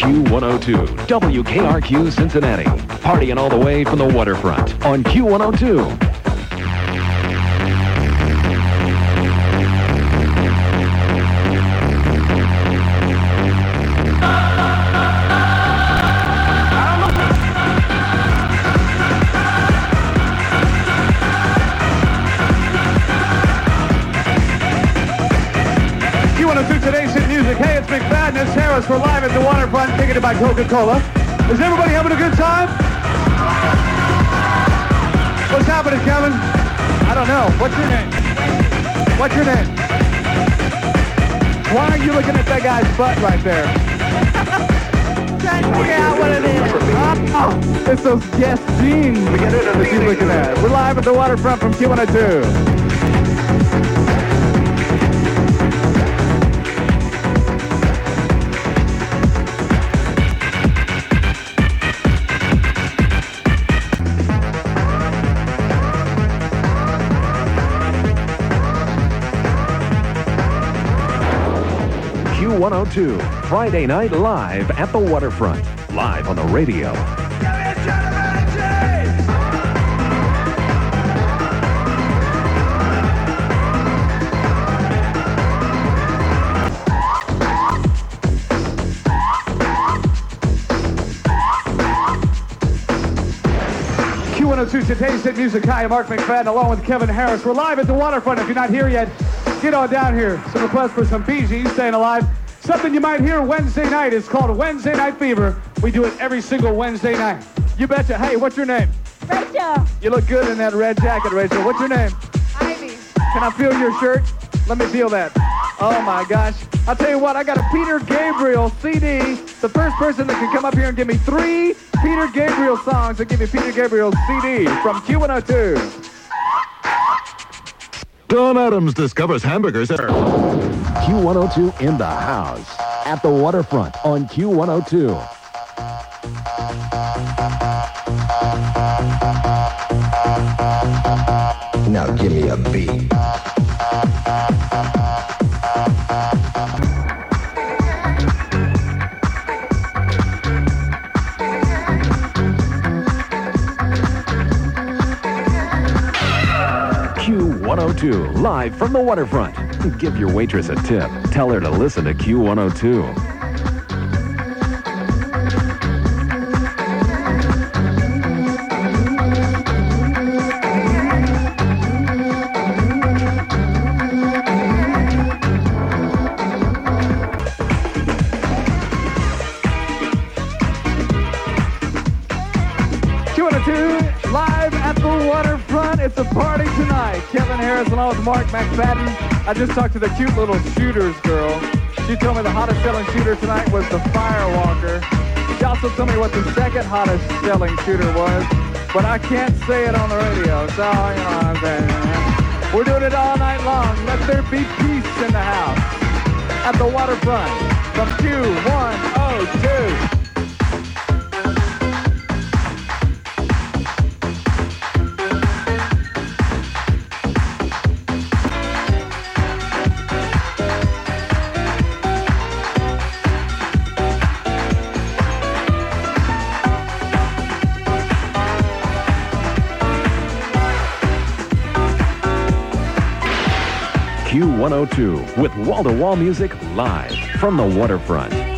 Q102, WKRQ Cincinnati. Partying all the way from the waterfront on Q102. Today's hit music. Hey, it's McFadden. It's Harris. We're live at the waterfront, ticketed by Coca-Cola. Is everybody having a good time? What's happening, Kevin? I don't know. What's your name? What's your name? Why are you looking at that guy's butt right there? Trying to figure out what it is. Oh, it's those Guess jeans that you're looking at. We're live at the waterfront from Q102. Q102, Friday night live at the waterfront. Live on the radio. Q102, today's hit music. Hi, I'm Mark McFadden along with Kevin Harris. We're live at the waterfront. If you're not here yet, get on down here. Some requests for some Bee Gees, Staying Alive. Something you might hear Wednesday night is called Wednesday Night Fever. We do it every single Wednesday night. You betcha. Hey, what's your name? Rachel. You look good in that red jacket, Rachel. What's your name? Ivy. Can I feel your shirt? Let me feel that. Oh my gosh. I'll tell you what, I got a Peter Gabriel CD. The first person that can come up here and give me 3 Peter Gabriel songs, I'll give you Peter Gabriel's CD from Q102. Don Adams discovers hamburgers. Q102 in the house at the waterfront on Q102. Now give me a beat. Q102, live from the waterfront. Give your waitress a tip. Tell her to listen to Q102. Q102, live at the waterfront. It's a party tonight. Kevin Harris along with Mark McFadden. I just talked to the cute little Shooters girl. She told me the hottest selling shooter tonight was the Firewalker. She also told me what the second hottest selling shooter was, but I can't say it on the radio, so you know what I'm saying. We're doing it all night long. Let there be peace in the house. At the waterfront from Q102. Q102 with wall-to-wall music live from the waterfront.